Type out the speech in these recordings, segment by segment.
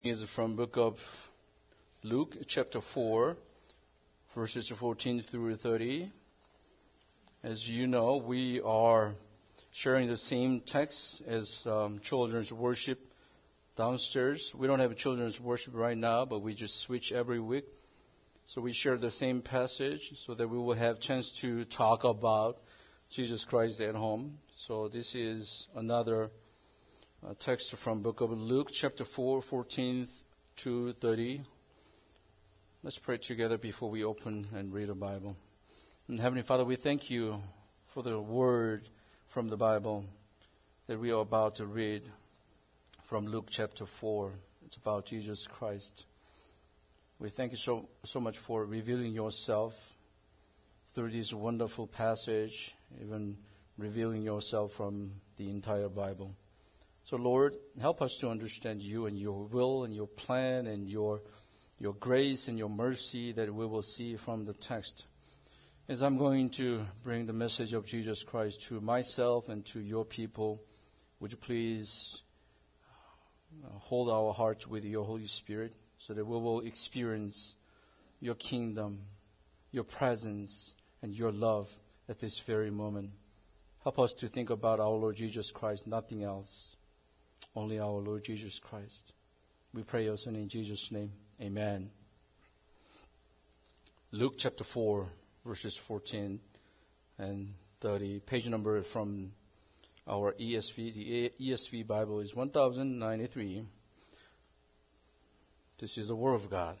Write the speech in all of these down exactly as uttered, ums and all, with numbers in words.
Is from book of Luke chapter four, verses fourteen through thirty. As you know, we are sharing the same text as um, children's worship downstairs. We don't have children's worship right now, but we just switch every week. So we share the same passage so that we will have chance to talk about Jesus Christ at home. So this is another Uh, text from book of Luke, chapter four, fourteen to thirty. Let's pray together before we open and read the Bible. And Heavenly Father, we thank you for the word from the Bible that we are about to read from Luke chapter four. It's about Jesus Christ. We thank you so, so much for revealing yourself through this wonderful passage, even revealing yourself from the entire Bible. So, Lord, help us to understand you and your will and your plan and your your grace and your mercy that we will see from the text. As I'm going to bring the message of Jesus Christ to myself and to your people, would you please hold our hearts with your Holy Spirit so that we will experience your kingdom, your presence, and your love at this very moment. Help us to think about our Lord Jesus Christ, nothing else. Only our Lord Jesus Christ. We pray also in Jesus' name. Amen. Luke chapter four, verses fourteen and thirty. Page number from our E S V. The E S V Bible is one thousand ninety-three. This is the Word of God.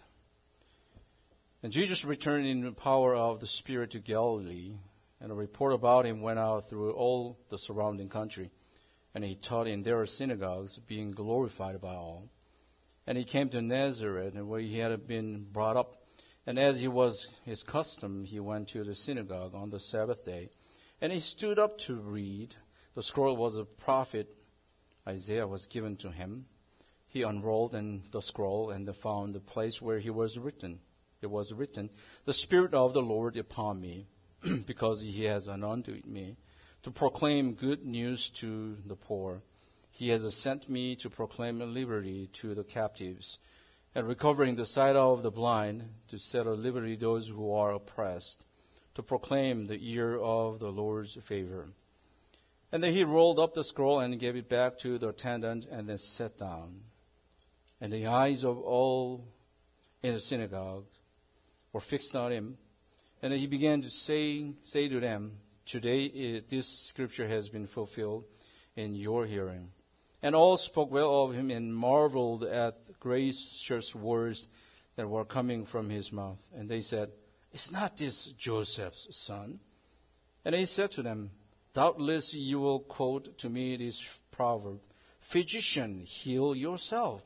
And Jesus returned in the power of the Spirit to Galilee, and a report about him went out through all the surrounding country. And he taught in their synagogues, being glorified by all. And he came to Nazareth, where he had been brought up. And as he was his custom, he went to the synagogue on the Sabbath day. And he stood up to read. The scroll was a prophet Isaiah was given to him. He unrolled and the scroll and found the place where he was written. It was written, "The Spirit of the Lord upon me, because he has anointed me to proclaim good news to the poor. He has sent me to proclaim liberty to the captives, and recovering the sight of the blind, to set at liberty those who are oppressed, to proclaim the year of the Lord's favor." And then he rolled up the scroll and gave it back to the attendant, and then sat down. And the eyes of all in the synagogue were fixed on him. And then he began to say, say to them, "Today this scripture has been fulfilled in your hearing." And all spoke well of him and marveled at the gracious words that were coming from his mouth. And they said, "Is not this Joseph's son?" And he said to them, "Doubtless you will quote to me this proverb, 'Physician, heal yourself.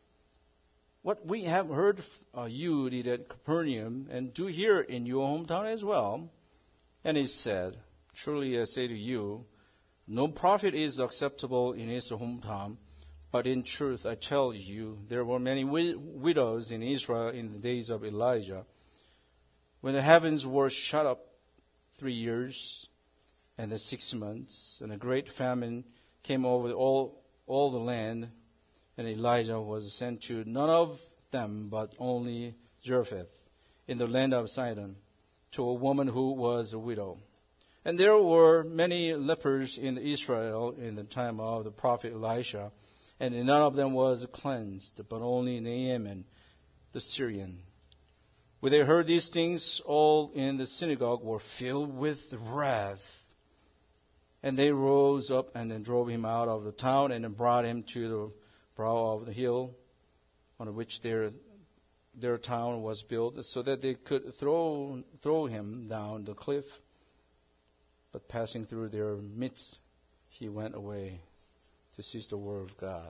What we have heard uh, you did at Capernaum, and do here in your hometown as well." And he said, "Truly I say to you, no prophet is acceptable in his hometown. But in truth I tell you, there were many wi- widows in Israel in the days of Elijah, when the heavens were shut up three years and the six months, and a great famine came over all, all the land, and Elijah was sent to none of them but only Zarephath in the land of Sidon, to a woman who was a widow. And there were many lepers in Israel in the time of the prophet Elisha, and none of them was cleansed, but only Naaman the Syrian. When they heard these things, all in the synagogue were filled with wrath. And they rose up and then drove him out of the town, and then brought him to the brow of the hill on which their their town was built, so that they could throw throw him down the cliff. But passing through their midst, he went away. This is the word of God.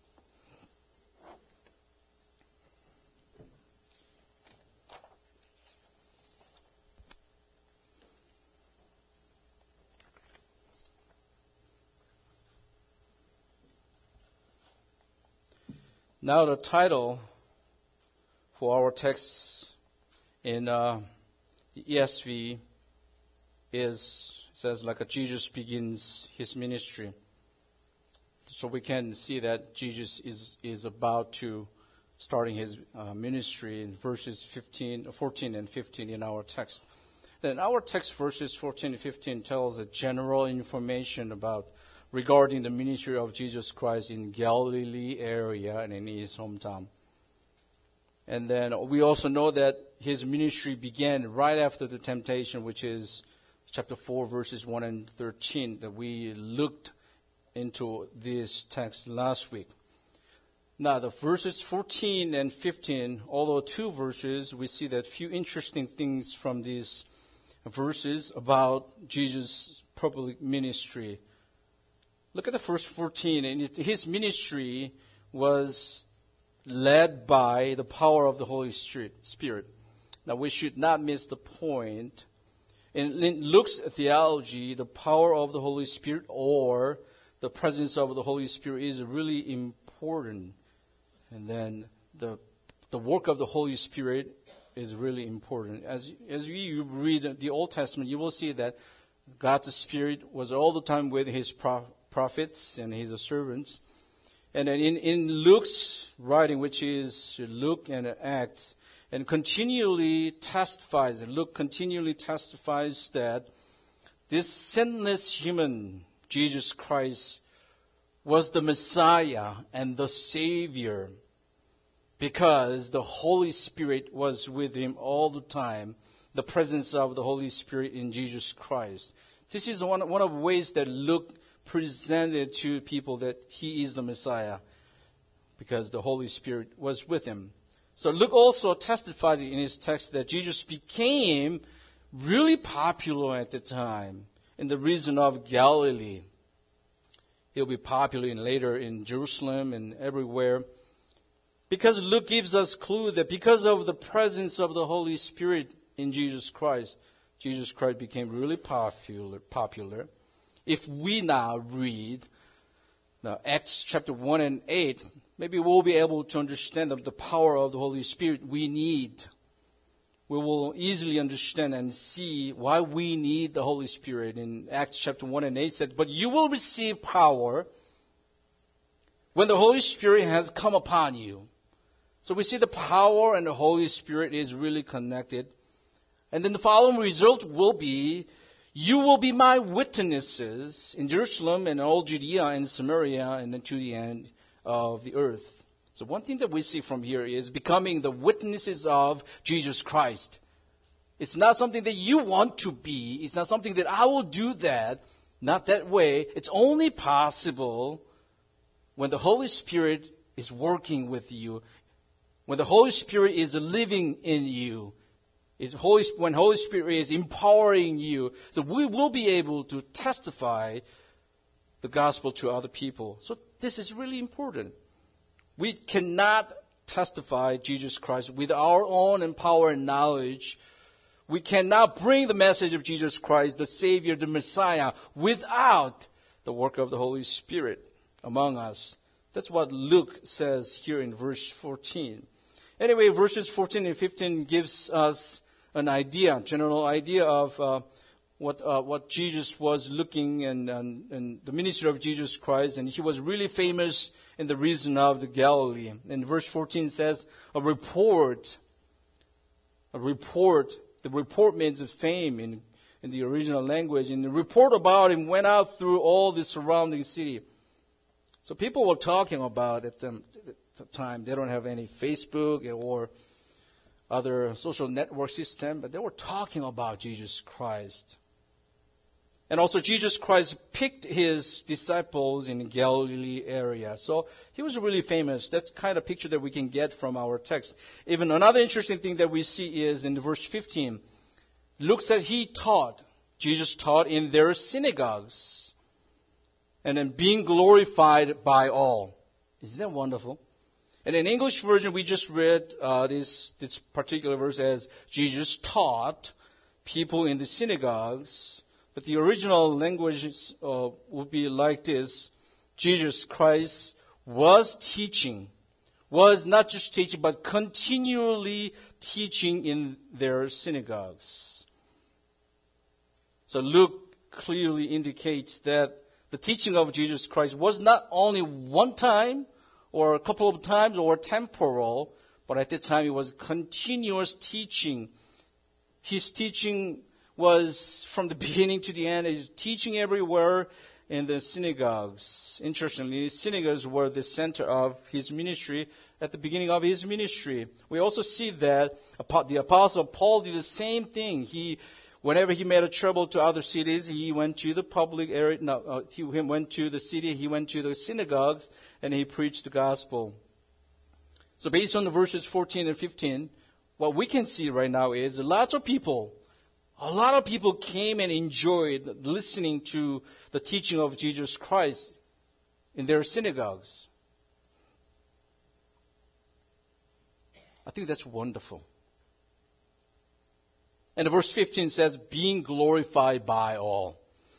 Now the title for our text in uh, the E S V is says like a Jesus begins his ministry. So we can see that Jesus is, is about to starting his uh, ministry in verses fifteen, fourteen and fifteen in our text. Then our text verses fourteen and fifteen tells a general information about regarding the ministry of Jesus Christ in Galilee area and in his hometown. And then we also know that his ministry began right after the temptation, which is chapter four, verses one and thirteen, that we looked into this text last week. Now, the verses fourteen and fifteen, although two verses, we see that few interesting things from these verses about Jesus' public ministry. Look at the first fourteen. And it, his ministry was led by the power of the Holy Spirit. Now, we should not miss the point. In, in Luke's theology, the power of the Holy Spirit or the presence of the Holy Spirit is really important. And then the the work of the Holy Spirit is really important. As as you read the Old Testament, you will see that God's Spirit was all the time with his prophets and his servants. And then in, in Luke's writing, which is Luke and Acts, and continually testifies, and Luke continually testifies that this sinless human, Jesus Christ, was the Messiah and the Savior because the Holy Spirit was with him all the time, the presence of the Holy Spirit in Jesus Christ. This is one, one of the ways that Luke presented to people that he is the Messiah because the Holy Spirit was with him. So Luke also testifies in his text that Jesus became really popular at the time in the region of Galilee. He'll be popular in later in Jerusalem and everywhere. Because Luke gives us clue that because of the presence of the Holy Spirit in Jesus Christ, Jesus Christ became really popular. popular. If we now read now, Acts chapter one and eight, maybe we'll be able to understand the power of the Holy Spirit we need. We will easily understand and see why we need the Holy Spirit. In Acts chapter one and eight said, but you will receive power when the Holy Spirit has come upon you. So we see the power and the Holy Spirit is really connected. And then the following result will be, you will be my witnesses in Jerusalem and all Judea and Samaria and then to the end of the earth. So one thing that we see from here is becoming the witnesses of Jesus Christ. It's not something that you want to be. It's not something that I will do that. Not that way. It's only possible when the Holy Spirit is working with you. When the Holy Spirit is living in you. It's Holy, when Holy Spirit is empowering you. So we will be able to testify the gospel to other people. So this is really important. We cannot testify Jesus Christ with our own power and knowledge. We cannot bring the message of Jesus Christ, the Savior, the Messiah, without the work of the Holy Spirit among us. That's what Luke says here in verse fourteen. Anyway, verses fourteen and fifteen gives us an idea, general idea of uh, what uh, what Jesus was looking and, and, and the ministry of Jesus Christ, and he was really famous in the region of the Galilee. And verse fourteen says, a report, a report, the report means fame in, in the original language, and the report about him went out through all the surrounding city. So people were talking about it at the time. They don't have any Facebook or other social network system, but they were talking about Jesus Christ. And also Jesus Christ picked his disciples in the Galilee area. So he was really famous. That's kind of picture that we can get from our text. Even another interesting thing that we see is in verse fifteen. Luke says he taught. Jesus taught in their synagogues. And then being glorified by all. Isn't that wonderful? And in English version, we just read uh, this this particular verse as Jesus taught people in the synagogues. But the original language uh, would be like this. Jesus Christ was teaching. Was not just teaching, but continually teaching in their synagogues. So Luke clearly indicates that the teaching of Jesus Christ was not only one time or a couple of times or temporal, but at that time it was continuous teaching. His teaching was from the beginning to the end. He's teaching everywhere in the synagogues. Interestingly, synagogues were the center of his ministry at the beginning of his ministry. We also see that the Apostle Paul did the same thing. He, whenever he made a trouble to other cities, he went to the public area. No, uh, he went to the city. He went to the synagogues and he preached the gospel. So, based on the verses fourteen and fifteen, what we can see right now is lots of people. A lot of people came and enjoyed listening to the teaching of Jesus Christ in their synagogues. I think that's wonderful. And verse fifteen says, being glorified by all.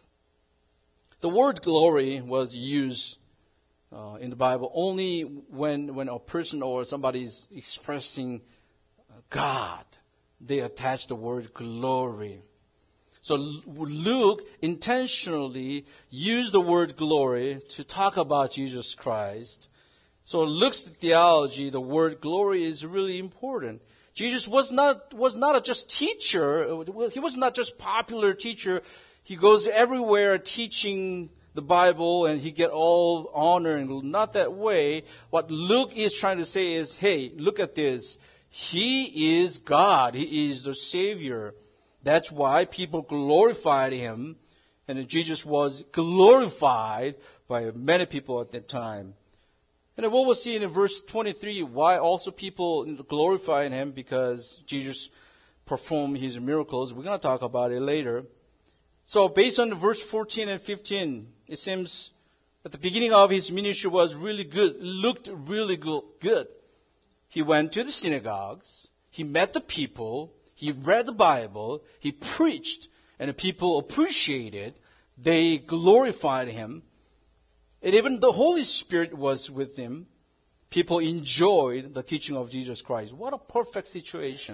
The word glory was used uh, in the Bible only when, when a person or somebody is expressing God. They attach the word glory. So Luke intentionally used the word glory to talk about Jesus Christ. So Luke's theology, the word glory is really important. Jesus was not was not a just teacher. He was not just popular teacher. He goes everywhere teaching the Bible and he get all honor, and not that way. What Luke is trying to say is, hey, look at this. He is God. He is the Savior. That's why people glorified him. And Jesus was glorified by many people at that time. And then what we'll see in verse twenty-three, why also people glorified him, because Jesus performed his miracles. We're going to talk about it later. So based on verse fourteen and fifteen, it seems that the beginning of his ministry was really good, looked really good. He went to the synagogues, he met the people, he read the Bible, he preached, and the people appreciated, they glorified him. And even the Holy Spirit was with him. People enjoyed the teaching of Jesus Christ. What a perfect situation.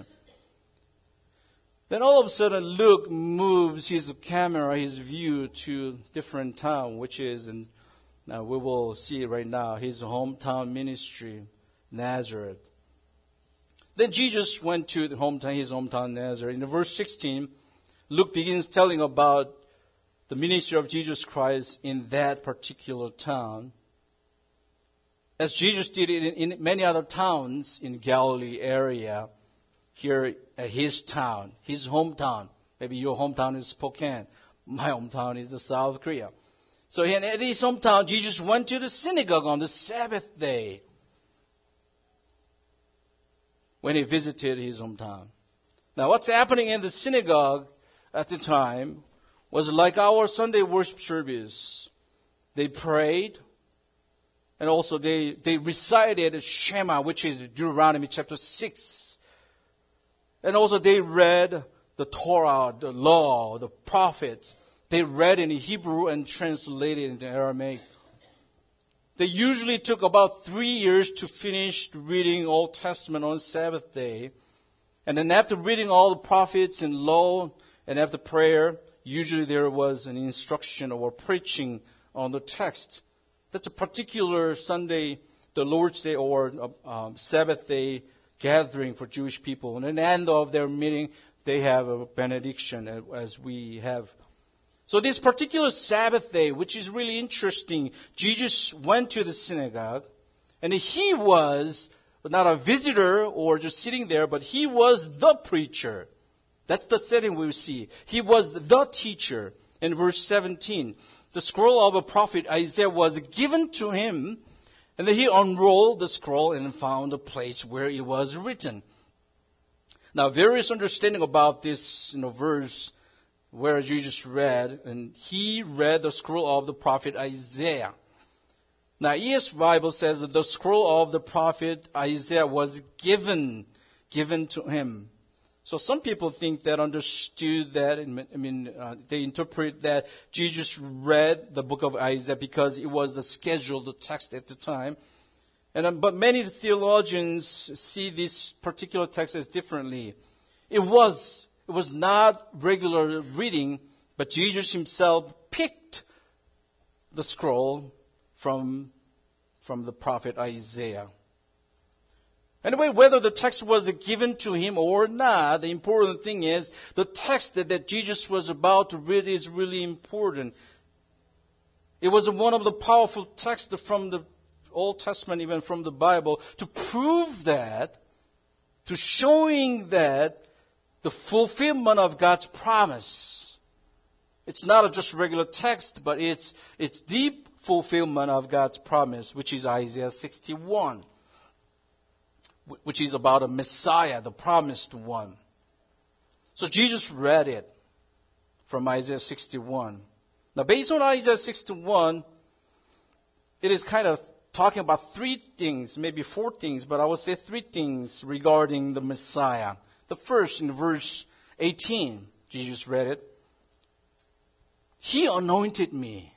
Then all of a sudden Luke moves his camera, his view to different town, which is, and now we will see right now, his hometown ministry. Nazareth. Then Jesus went to the hometown, his hometown Nazareth. In verse sixteen, Luke begins telling about the ministry of Jesus Christ in that particular town. As Jesus did it in, in many other towns in Galilee area, here at his town, his hometown. Maybe your hometown is Spokane. My hometown is the South Korea. So in, at his hometown, Jesus went to the synagogue on the Sabbath day, when he visited his hometown. Now, what's happening in the synagogue at the time was like our Sunday worship service. They prayed, and also they, they recited Shema, which is Deuteronomy chapter six. And also they read the Torah, the law, the prophets. They read in Hebrew and translated into Aramaic. They usually took about three years to finish reading Old Testament on Sabbath day. And then after reading all the prophets and law, and after prayer, usually there was an instruction or preaching on the text. That's a particular Sunday, the Lord's Day or um, Sabbath day gathering for Jewish people. And at the end of their meeting, they have a benediction as we have. So this particular Sabbath day, which is really interesting, Jesus went to the synagogue, and he was not a visitor or just sitting there, but he was the preacher. That's the setting we see. He was the teacher. In verse seventeen, the scroll of a prophet Isaiah was given to him, and then he unrolled the scroll and found a place where it was written. Now, various understanding about this, you know, verse where Jesus read, and he read the scroll of the prophet Isaiah. Now, E S V Bible says that the scroll of the prophet Isaiah was given, given to him. So some people think that understood that, I mean, uh, they interpret that Jesus read the book of Isaiah because it was the scheduled text at the time. And um, but many theologians see this particular text as differently. It was It was not regular reading, but Jesus himself picked the scroll from from the prophet Isaiah. Anyway, whether the text was given to him or not, the important thing is the text that, that Jesus was about to read is really important. It was one of the powerful texts from the Old Testament, even from the Bible, to prove that, to showing that the fulfillment of God's promise. It's not just a regular text, but it's it's deep fulfillment of God's promise, which is Isaiah sixty-one, which is about a Messiah, the promised one. So Jesus read it from Isaiah sixty-one. Now, based on Isaiah sixty-one, it is kind of talking about three things, maybe four things, but I would say three things regarding the Messiah. The first, in verse eighteen, Jesus read it. He anointed me,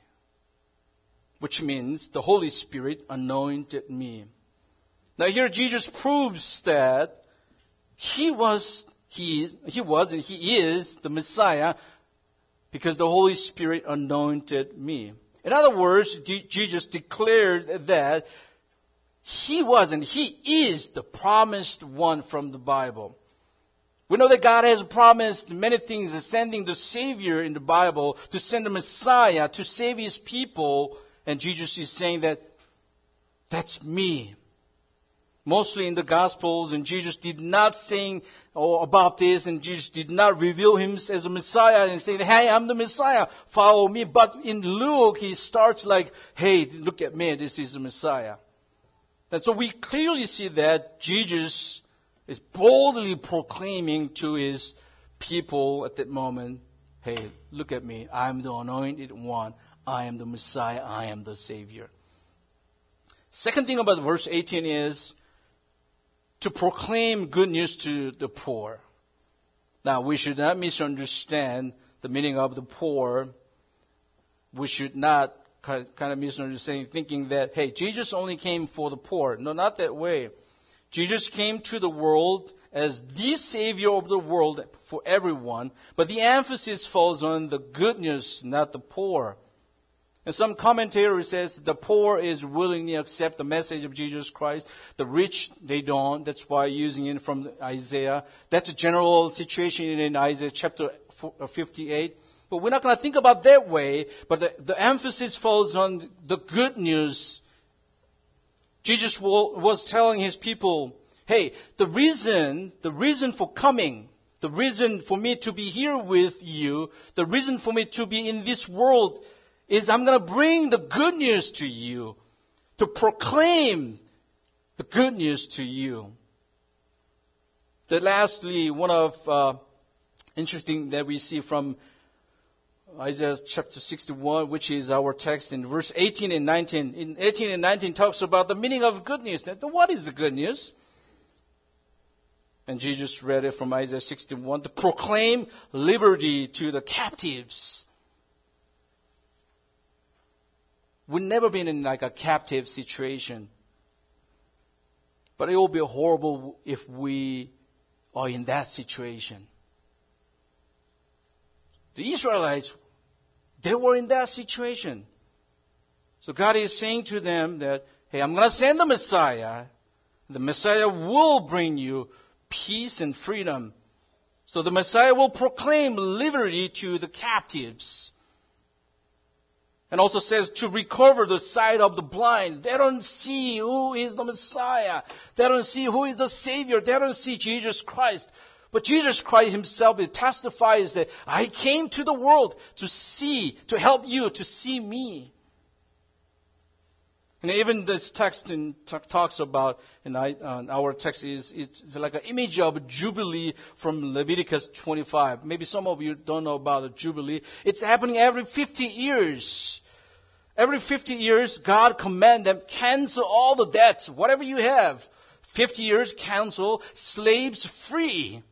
which means the Holy Spirit anointed me. Now here Jesus proves that he was, he, he was and he is the Messiah because the Holy Spirit anointed me. In other words, Jesus declared that he was and he is the promised one from the Bible. We know that God has promised many things, sending the Savior in the Bible, to send the Messiah to save His people. And Jesus is saying that that's me. Mostly in the Gospels, and Jesus did not say oh, about this, and Jesus did not reveal Himself as a Messiah and say, hey, I'm the Messiah, follow me. But in Luke, He starts like, hey, look at me, this is the Messiah. And so we clearly see that Jesus is boldly proclaiming to His people at that moment, hey, look at me, I'm the anointed one, I am the Messiah, I am the Savior. Second thing about verse eighteen is to proclaim good news to the poor. Now, we should not misunderstand the meaning of the poor. We should not kind of misunderstand thinking that, hey, Jesus only came for the poor. No, not that way. Jesus came to the world as the Savior of the world for everyone, but the emphasis falls on the good news, not the poor. And some commentator says the poor is willingly accept the message of Jesus Christ. The rich, they don't. That's why using it from Isaiah. That's a general situation in Isaiah chapter fifty-eight. But we're not going to think about that way. But the, the emphasis falls on the good news. Jesus was telling His people, hey, the reason, the reason for coming, the reason for me to be here with you, the reason for me to be in this world is I'm going to bring the good news to you, to proclaim the good news to you. Then lastly, one of uh, interesting that we see from Isaiah chapter sixty-one, which is our text in verse eighteen and nineteen. In eighteen and nineteen talks about the meaning of good news. Now, what is the good news? And Jesus read it from Isaiah sixty-one, to proclaim liberty to the captives. We've never been in like a captive situation. But it will be horrible if we are in that situation. The Israelites, they were in that situation. So God is saying to them that, hey, I'm going to send the Messiah. The Messiah will bring you peace and freedom. So the Messiah will proclaim liberty to the captives. And also says to recover the sight of the blind. They don't see who is the Messiah. They don't see who is the Savior. They don't see Jesus Christ. But Jesus Christ Himself testifies that I came to the world to see, to help you, to see me. And even this text in, t- talks about, and I, uh, our text is it's like an image of a Jubilee from Leviticus twenty-five. Maybe some of you don't know about the Jubilee. It's happening every fifty years. Every fifty years, God commands them, cancel all the debts, whatever you have. fifty years, cancel, slaves free.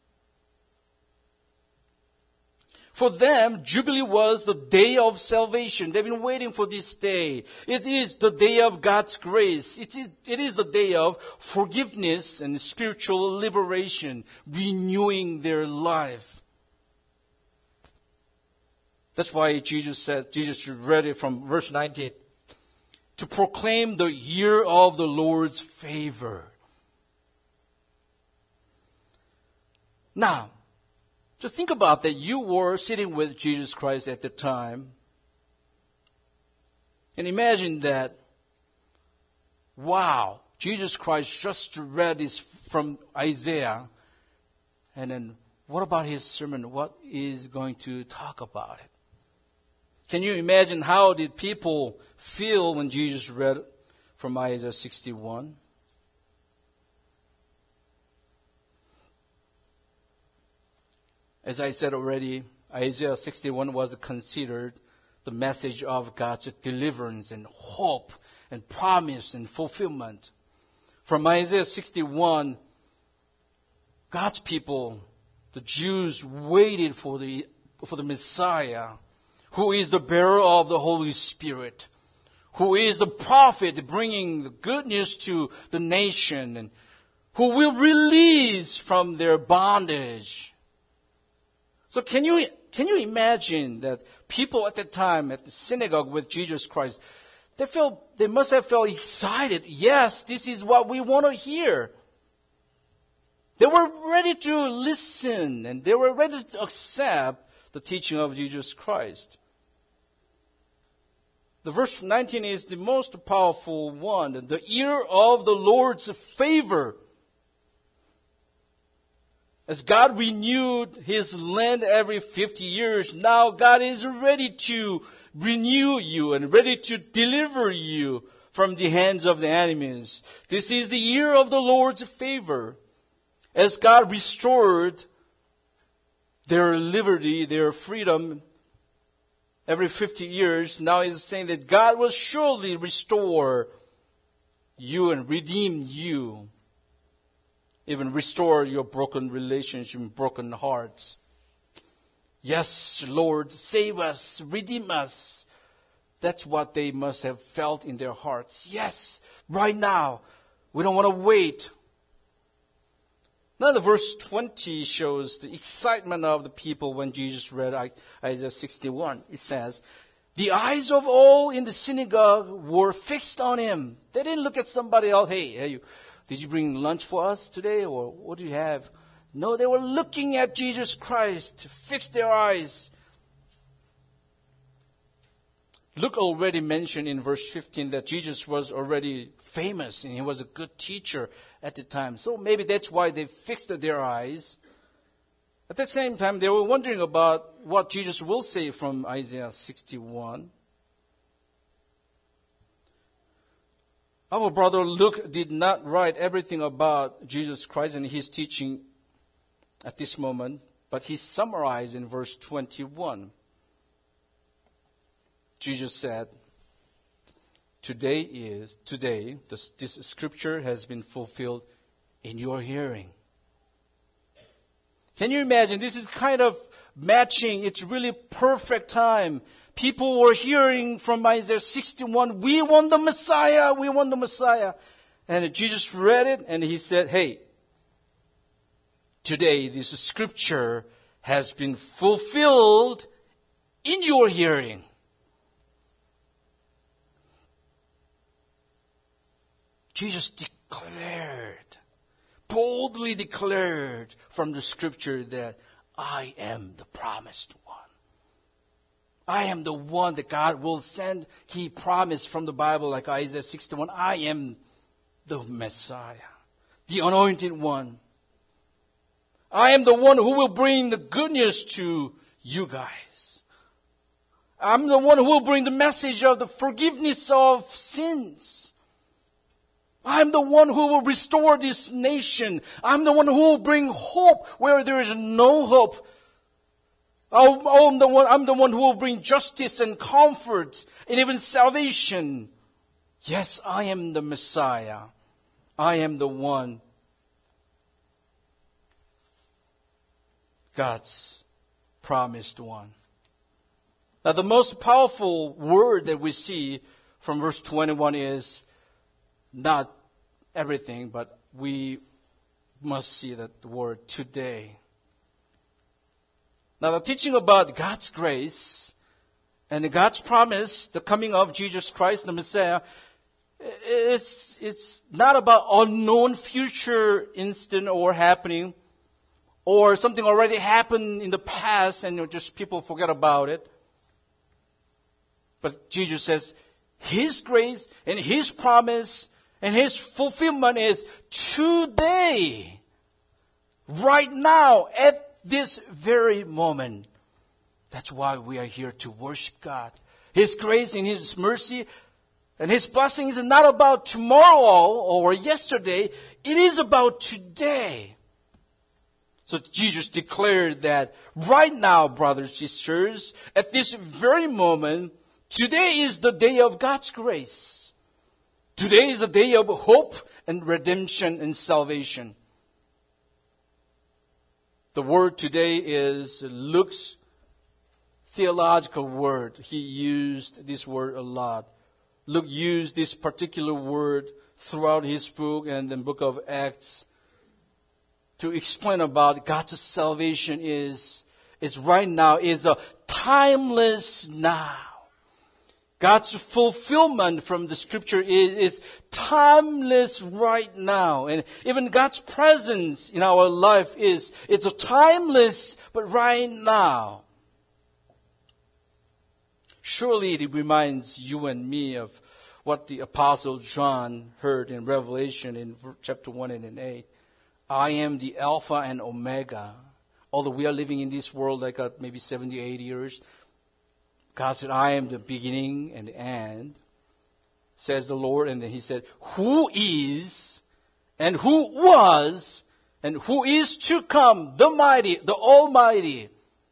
For them, Jubilee was the day of salvation. They've been waiting for this day. It is the day of God's grace. It is, it is the day of forgiveness and spiritual liberation, renewing their life. That's why Jesus said, Jesus read it from verse nineteen. to proclaim the year of the Lord's favor. Now, just think about that. You were sitting with Jesus Christ at the time. And imagine that, wow, Jesus Christ just read this from Isaiah. And then what about his sermon? What is going to talk about it? Can you imagine how did people feel when Jesus read from Isaiah sixty-one? As I said already, Isaiah sixty-one was considered the message of God's deliverance and hope and promise and fulfillment. From Isaiah sixty-one, God's people, the Jews, waited for the for the Messiah, who is the bearer of the Holy Spirit, who is the prophet bringing the good news to the nation, and who will release from their bondage. So can you can you imagine that people at the time at the synagogue with Jesus Christ, they felt they must have felt excited. Yes, this is what we want to hear. They were ready to listen and they were ready to accept the teaching of Jesus Christ. The verse nineteen is the most powerful one. The year of the Lord's favor. As God renewed His land every fifty years, now God is ready to renew you and ready to deliver you from the hands of the enemies. This is the year of the Lord's favor. As God restored their liberty, their freedom, every fifty years, now He's saying that God will surely restore you and redeem you. Even restore your broken relationship, broken hearts. Yes, Lord, save us, redeem us. That's what they must have felt in their hearts. Yes, right now. We don't want to wait. Now the verse twenty shows the excitement of the people when Jesus read Isaiah sixty-one. It says, the eyes of all in the synagogue were fixed on Him. They didn't look at somebody else. Hey, hey, you, did you bring lunch for us today? Or what do you have? No, they were looking at Jesus Christ to fix their eyes. Luke already mentioned in verse fifteen that Jesus was already famous and He was a good teacher at the time. So maybe that's why they fixed their eyes. At the same time, they were wondering about what Jesus will say from Isaiah sixty-one. Our brother Luke did not write everything about Jesus Christ and His teaching at this moment, but he summarized in verse twenty-one. Jesus said, Today is, today, this, this scripture has been fulfilled in your hearing. Can you imagine? This is kind of matching. It's really perfect time. People were hearing from Isaiah sixty-one, we want the Messiah, we want the Messiah. And Jesus read it and He said, hey, today this scripture has been fulfilled in your hearing. Jesus declared, boldly declared from the scripture that I am the promised one. I am the one that God will send. He promised from the Bible, like Isaiah sixty-one, I am the Messiah, the anointed one. I am the one who will bring the good news to you guys. I'm the one who will bring the message of the forgiveness of sins. I'm the one who will restore this nation. I'm the one who will bring hope where there is no hope. I'm the one, I'm the one who will bring justice and comfort and even salvation. Yes, I am the Messiah. I am the one. God's promised one. Now the most powerful word that we see from verse twenty-one is not everything, but we must see that the word today. Now the teaching about God's grace And God's promise, the coming of Jesus Christ, the Messiah, it's, it's not about unknown future instant or happening, or something already happened in the past and you know, just people forget about it. But Jesus says His grace and His promise and His fulfillment is today, right now, at this very moment. That's why we are here to worship God. His grace and His mercy and His blessings is not about tomorrow or yesterday. It is about today. So Jesus declared that right now, brothers and sisters, at this very moment, today is the day of God's grace. Today is a day of hope and redemption and salvation. The word today is Luke's theological word. He used this word a lot. Luke used this particular word throughout his book and the book of Acts to explain about God's salvation is, is right now, is a timeless now. God's fulfillment from the scripture is, is timeless right now. And even God's presence in our life is, it's a timeless, but right now. Surely it reminds you and me of what the Apostle John heard in Revelation in chapter one and eight. I am the Alpha and Omega. Although we are living in this world like uh, maybe seventy, eighty years, God said, I am the beginning and the end, says the Lord. And then He said, who is and who was and who is to come, the mighty, the Almighty.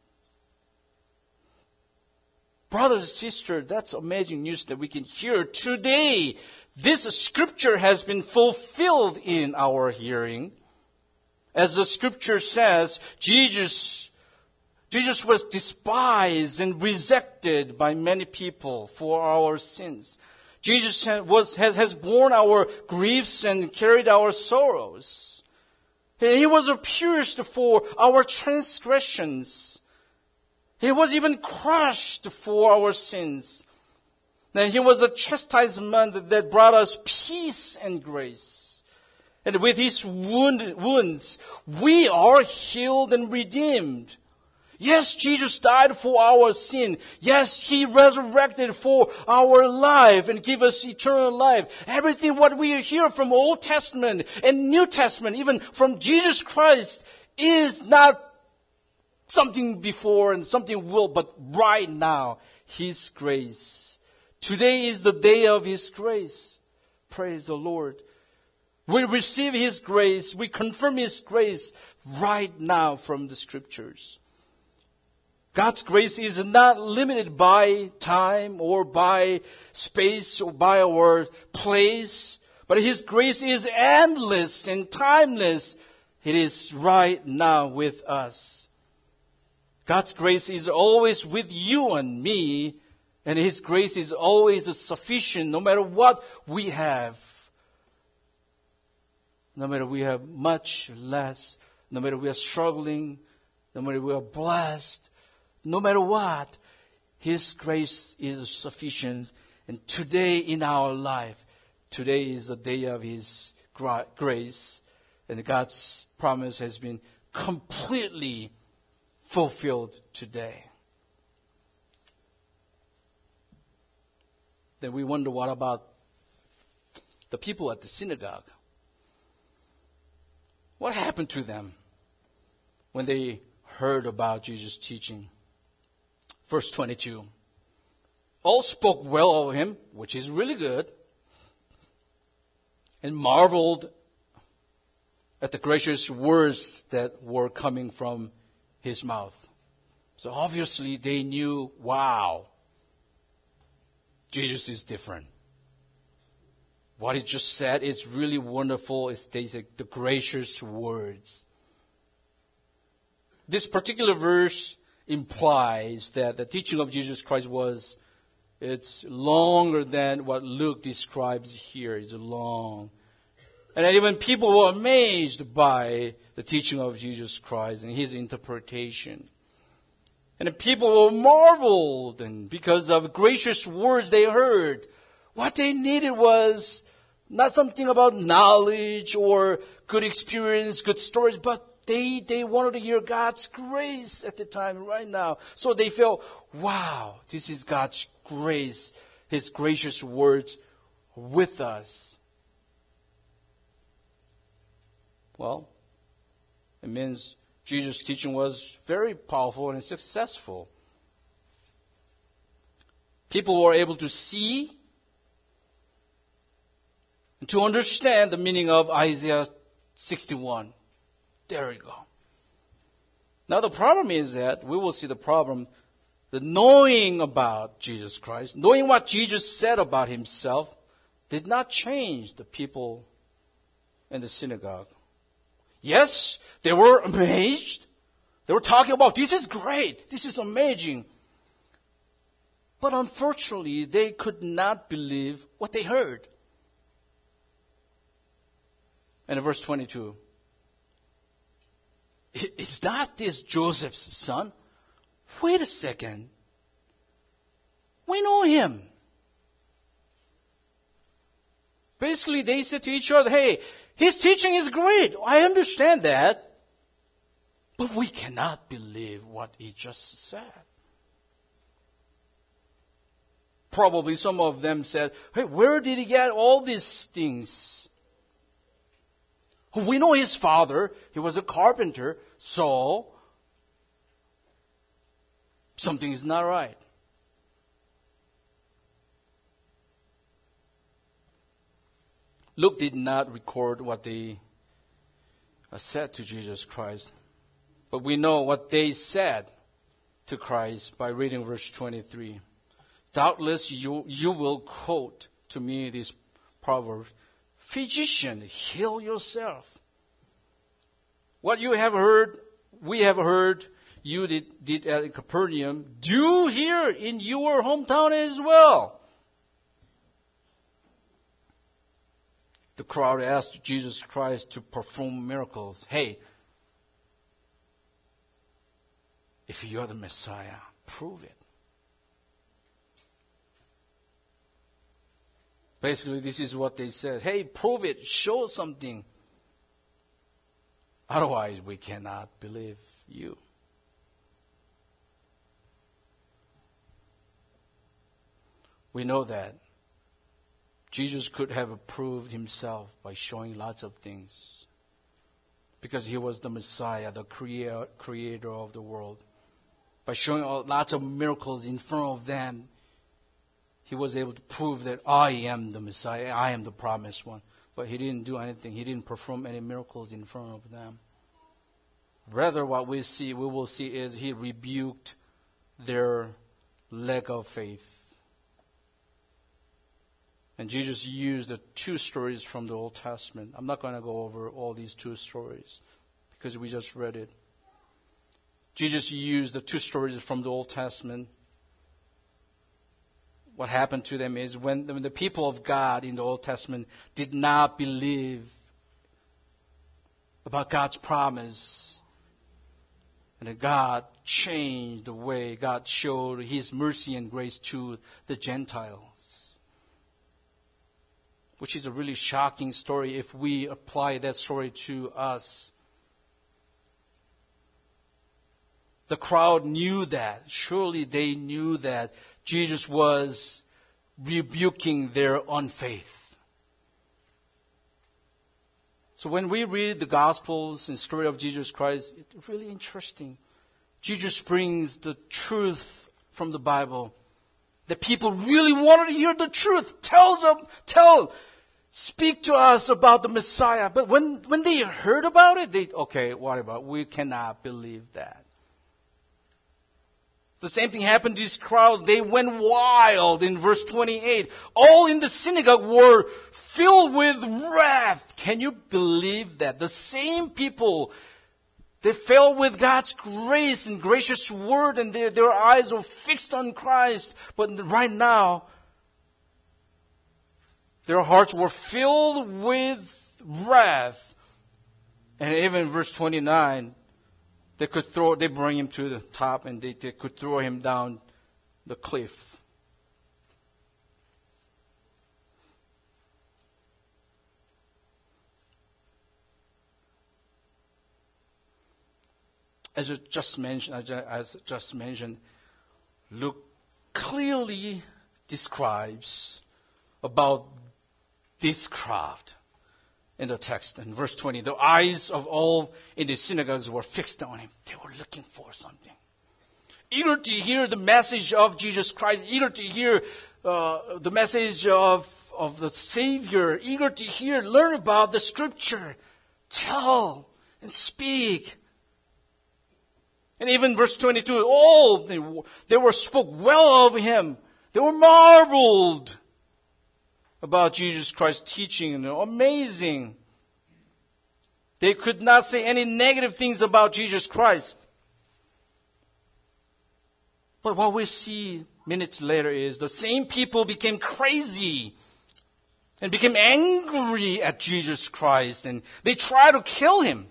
Brothers and sisters, that's amazing news that we can hear today. This scripture has been fulfilled in our hearing. As the scripture says, Jesus, Jesus was despised and rejected by many people for our sins. Jesus was, has, has borne our griefs and carried our sorrows. He was pierced for our transgressions. He was even crushed for our sins. Then He was a chastisement that brought us peace and grace. And with His wound, wounds, we are healed and redeemed. Yes, Jesus died for our sin. Yes, He resurrected for our life and gave us eternal life. Everything what we hear from Old Testament and New Testament, even from Jesus Christ, is not something before and something will, but right now, His grace. Today is the day of His grace. Praise the Lord. We receive His grace. We confirm His grace right now from the scriptures. God's grace is not limited by time or by space or by our place, but His grace is endless and timeless. It is right now with us. God's grace is always with you and me, and His grace is always sufficient no matter what we have. No matter we have much, less, no matter we are struggling, no matter we are blessed, no matter what, His grace is sufficient. And today in our life, today is the day of His grace, and God's promise has been completely fulfilled today. Then we wonder, what about the people at the synagogue? What happened to them when they heard about Jesus' teaching? Verse twenty-two. All spoke well of Him, which is really good, and marveled at the gracious words that were coming from His mouth. So obviously they knew, wow, Jesus is different. What He just said is really wonderful. It's the gracious words. This particular verse implies that the teaching of Jesus Christ was, it's longer than what Luke describes here. It's long. And even people were amazed by the teaching of Jesus Christ and His interpretation. And the people were marveled, and because of gracious words they heard. What they needed was not something about knowledge or good experience, good stories, but they, they wanted to hear God's grace at the time, right now. So they felt, wow, this is God's grace, His gracious words with us. Well, it means Jesus' teaching was very powerful and successful. People were able to see and to understand the meaning of Isaiah sixty-one. There you go. Now the problem is that we will see the problem, the knowing about Jesus Christ, knowing what Jesus said about Himself, did not change the people in the synagogue. Yes, they were amazed. They were talking about, this is great, this is amazing. But unfortunately, they could not believe what they heard. And in verse twenty-two, is not this Joseph's son? Wait a second. We know him. Basically, they said to each other, hey, his teaching is great. I understand that. But we cannot believe what he just said. Probably some of them said, hey, where did he get all these things? We know his father. He was a carpenter. So, something is not right. Luke did not record what they said to Jesus Christ. But we know what they said to Christ by reading verse twenty-three. Doubtless you, you will quote to me this proverb, physician, heal yourself. What you have heard, we have heard, you did, did at Capernaum, do here in your hometown as well. The crowd asked Jesus Christ to perform miracles. Hey, if you're the Messiah, prove it. Basically, this is what they said. Hey, prove it. Show something. Otherwise, we cannot believe you. We know that Jesus could have proved himself by showing lots of things. Because he was the Messiah, the creator, creator of the world. By showing lots of miracles in front of them, he was able to prove that I am the Messiah, I am the promised one. But he didn't do anything. He didn't perform any miracles in front of them. Rather, what we see, we will see is he rebuked their lack of faith. And Jesus used the two stories from the Old Testament. I'm not going to go over all these two stories because we just read it. Jesus used the two stories from the Old Testament. What happened to them is when, when the people of God in the Old Testament did not believe about God's promise, and that God changed the way God showed His mercy and grace to the Gentiles. Which is a really shocking story if we apply that story to us. The crowd knew that. Surely they knew that Jesus was rebuking their unfaith. So when we read the Gospels and story of Jesus Christ, it's really interesting. Jesus brings the truth from the Bible. The people really wanted to hear the truth. Tell them, tell, speak to us about the Messiah. But when, when they heard about it, they, okay, what about, we cannot believe that. The same thing happened to this crowd. They went wild in verse twenty-eight. All in the synagogue were filled with wrath. Can you believe that? The same people, they fell with God's grace and gracious word, and their, their eyes were fixed on Christ. But right now, their hearts were filled with wrath. And even verse twenty-nine, They could throw, they bring him to the top and they, they could throw him down the cliff. As I just mentioned, as I just mentioned, Luke clearly describes about this crowd in the text. In verse twenty, the eyes of all in the synagogues were fixed on him. They were looking for something. Eager to hear the message of Jesus Christ, eager to hear uh, the message of, of the Savior, eager to hear, learn about the Scripture, tell and speak. And even verse twenty-two, all they, they were spoke well of him. They were marveled about Jesus Christ's teaching. And amazing. They could not say any negative things about Jesus Christ. But what we see minutes later is the same people became crazy and became angry at Jesus Christ, and they tried to kill him.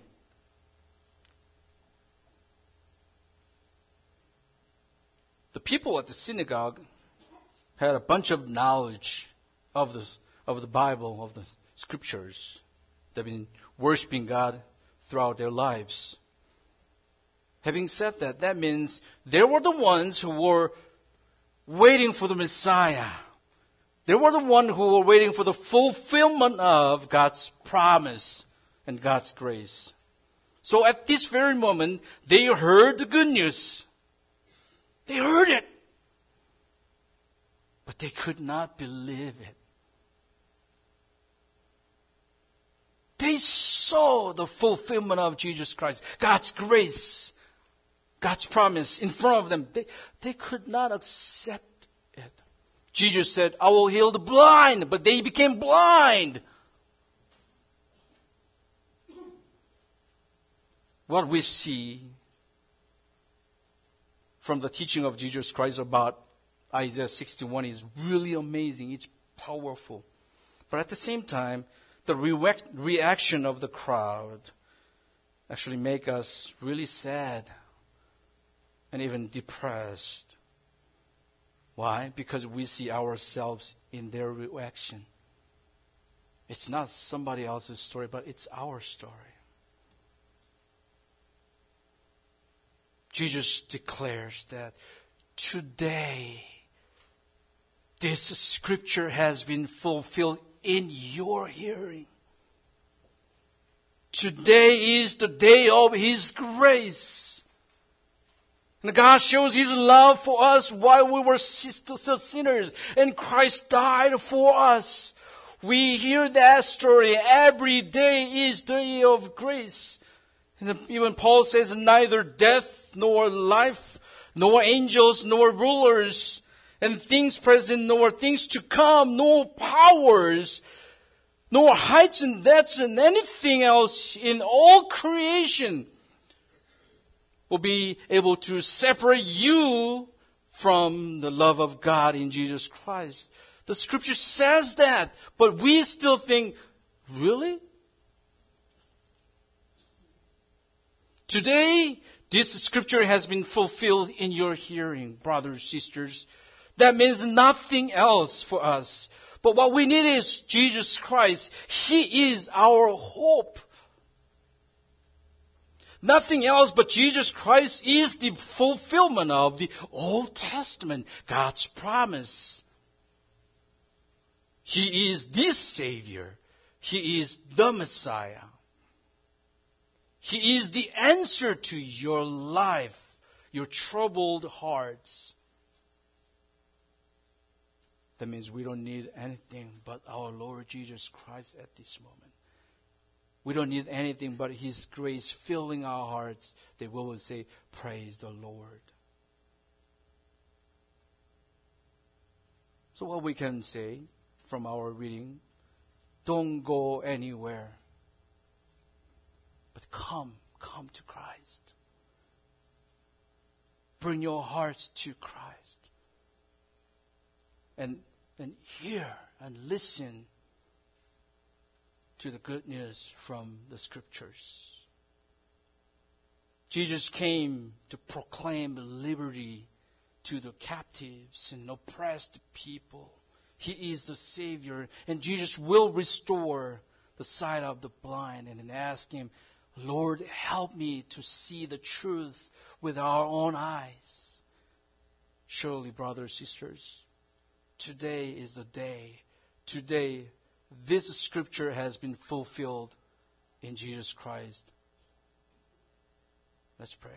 The people at the synagogue had a bunch of knowledge of the, of the Bible, of the Scriptures. They've been worshiping God throughout their lives. Having said that, that means they were the ones who were waiting for the Messiah. They were the ones who were waiting for the fulfillment of God's promise and God's grace. So at this very moment, they heard the good news. They heard it. But they could not believe it. They saw the fulfillment of Jesus Christ, God's grace, God's promise in front of them. They, they could not accept it. Jesus said, I will heal the blind, but they became blind. What we see from the teaching of Jesus Christ about Isaiah sixty-one is really amazing. It's powerful. But at the same time, the re- reaction of the crowd actually make us really sad and even depressed. Why? Because we see ourselves in their reaction. It's not somebody else's story, but it's our story. Jesus declares that today this scripture has been fulfilled in your hearing. Today is the day of His grace. And God shows His love for us while we were still sinners, and Christ died for us. We hear that story. Every day is the day of grace. And even Paul says, neither death nor life, nor angels, nor rulers, and things present, nor things to come, nor powers, nor heights and depths, and anything else in all creation will be able to separate you from the love of God in Jesus Christ. The scripture says that, but we still think, really? Today, this scripture has been fulfilled in your hearing, brothers, sisters. That means nothing else for us. But what we need is Jesus Christ. He is our hope. Nothing else but Jesus Christ is the fulfillment of the Old Testament, God's promise. He is the Savior. He is the Messiah. He is the answer to your life, your troubled hearts. That means we don't need anything but our Lord Jesus Christ at this moment. We don't need anything but His grace filling our hearts that we will say, praise the Lord. So what we can say from our reading, don't go anywhere. But come, come to Christ. Bring your hearts to Christ. And, and hear and listen to the good news from the Scriptures. Jesus came to proclaim liberty to the captives and oppressed people. He is the Savior, and Jesus will restore the sight of the blind. And then ask Him, Lord, help me to see the truth with our own eyes. Surely, brothers, sisters, today is the day. Today, this scripture has been fulfilled in Jesus Christ. Let's pray.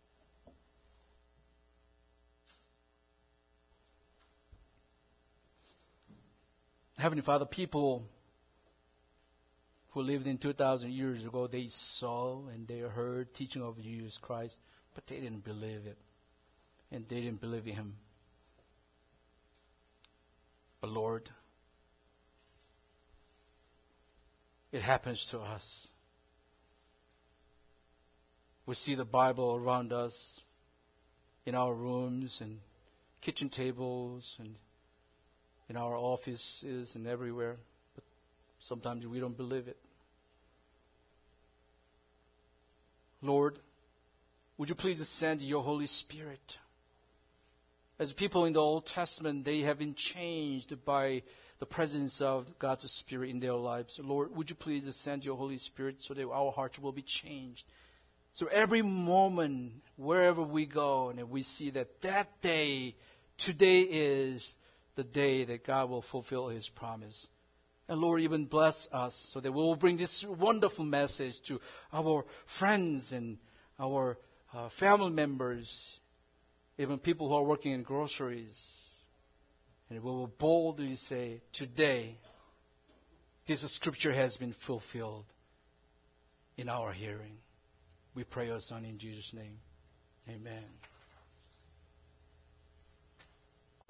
Heavenly Father, people who lived in two thousand years ago, they saw and they heard teaching of Jesus Christ, but they didn't believe it. And they didn't believe in Him. But Lord, it happens to us. We see the Bible around us, in our rooms and kitchen tables and in our offices and everywhere. But sometimes we don't believe it. Lord, would you please send your Holy Spirit? As people in the Old Testament, they have been changed by the presence of God's Spirit in their lives. Lord, would you please send your Holy Spirit so that our hearts will be changed? So every moment, wherever we go, and we see that that day, today is the day that God will fulfill His promise. And Lord, even bless us so that we will bring this wonderful message to our friends and our uh, family members, even people who are working in groceries. And we will boldly say, today, this scripture has been fulfilled in our hearing. We pray, O Son, in Jesus' name. Amen.